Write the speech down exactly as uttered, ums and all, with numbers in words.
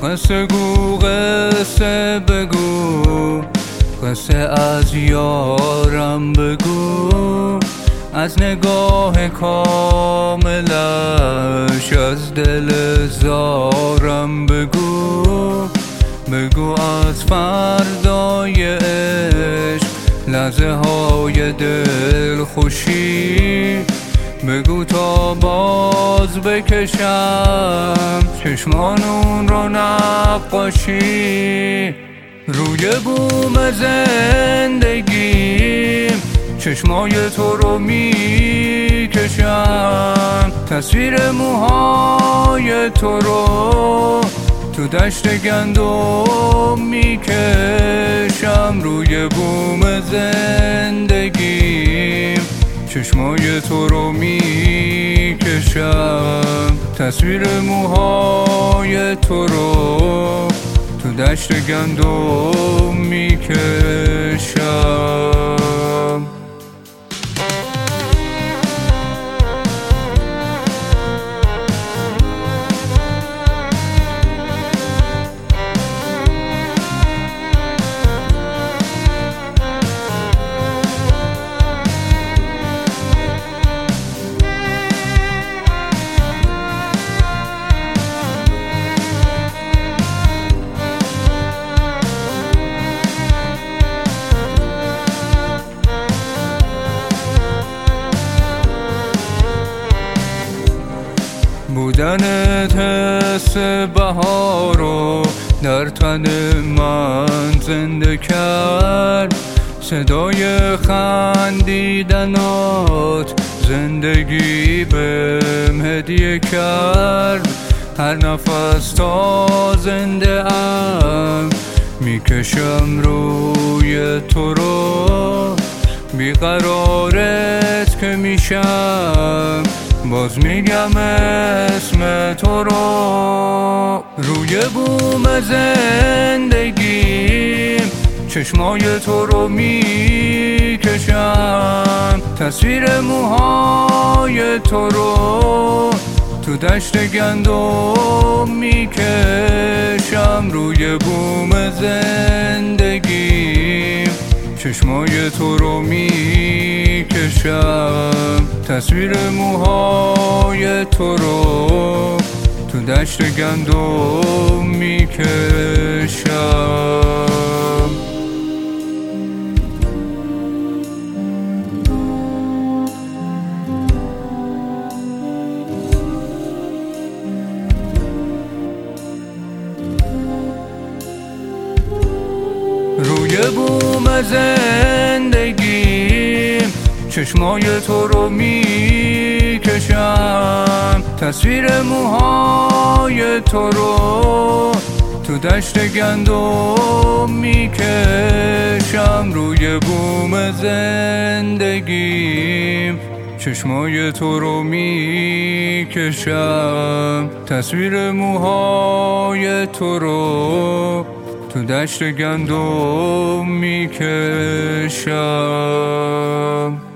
قصه گو قصه بگو، قصه از یارم بگو، از نگاه کاملش از دل زارم بگو. بگو از فردای عشق لحظه های دل خوشی، بگو تا باز بکشم چشمانون رو نقاشی. روی بوم زندگیم چشمای تو رو میکشم، تصویر موهای تو رو تو دشت گندم میکشم. روی بوم زندگیم چشمای تو رو میکشم، تصویر موهای تو رو تو دشت گندم میکشم. بودنت حس بهارو در تن من زنده کرد، صدای خندیدنات زندگی بهم هدیه کرد. هر نفس تا زنده ام میکشم روی تو رو، بیقرارت که میشم باز میگم اسم تو رو. روی بوم زندگیم چشمای تو رو میکشم، تصویر موهای تو رو تو دشت گندم میکشم. روی بوم زندگیم چشمای تو رو میکشم، تصویر موهای تو رو تو دشت گندم میکشم. روی بوم زندگیم چشمای تو رو میکشم، تصویر موهای تو رو تو دشت گندم میکشم. روی بوم زندگیم چشمای تو رو میکشم، تصویر موهای تو رو تو دشت گندم میکشم.